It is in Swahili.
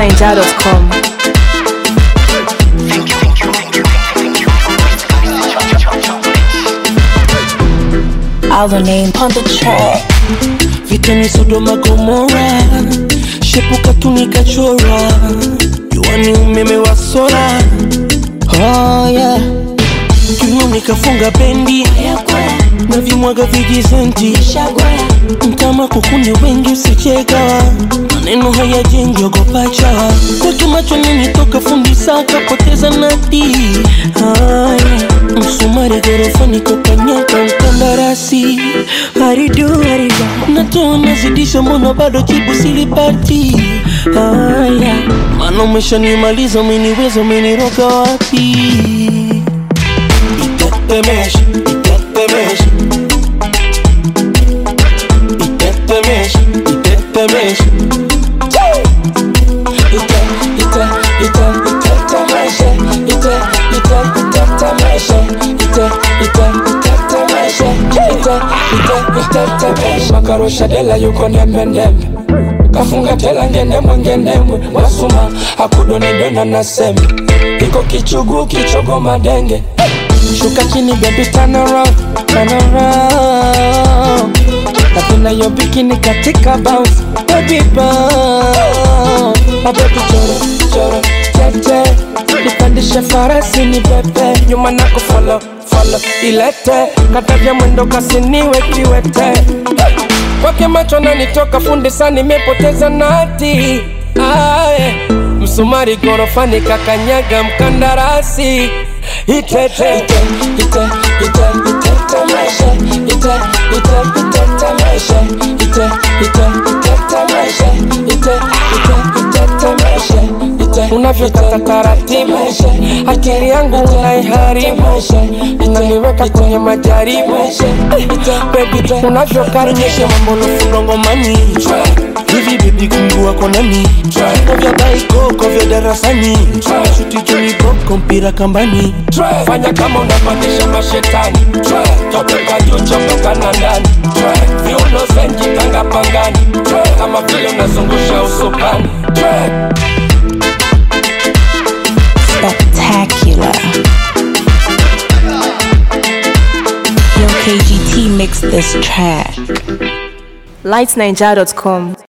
lightsniger.com. Our name on the track. Vitani Sodoma Gomora, shepuka tunikachora, yuani umeme wa sola. Oh yeah, kiuno nikafunga bendi, na vimwaga vijizenti. Mtama kukune wengi usicheka, maneno haya jengi ogopacha. Kwa kimacho nini toka fundi saka poteza nati. Msumari gorofani kokanyaka mkandarasi. Haridu. Natoa nazidisha mbona bado jibu silipati. Mano mesha nimaliza umeniweza umeniroga wapi. Itetemesha Makarosha dela yuko nembe kafunga tela ngendemwe wasuma hakudoni dona na sembe iko kichugu kichogo madenge shuka chini baby turn around napenda yo bikini katika bounce baby bounce baby choro tete nipandishe farasi ni pepe nyuma nako follow ilete katavya mwendo kasiniwe kiwete kwake macho nanitoka fundi sana nimepoteza nati msumari gorofani kakanyaga mkandarasi itete unavyokata taratibu akili yangu unaiharibu unaniweka kwenye majaribu baby unavyokaribisha mambo nafunga ngomani hivi baby kungua kwa nani vya baiko vya darasani shuti juni boko mpira kambani fanya kama unapandisha mashetani topeka juu chopoka na ndani viuno zenji tanga pangani kama vile unazungusha usukani Spectacular. Yo KGT mixed this track. lightsniger.com.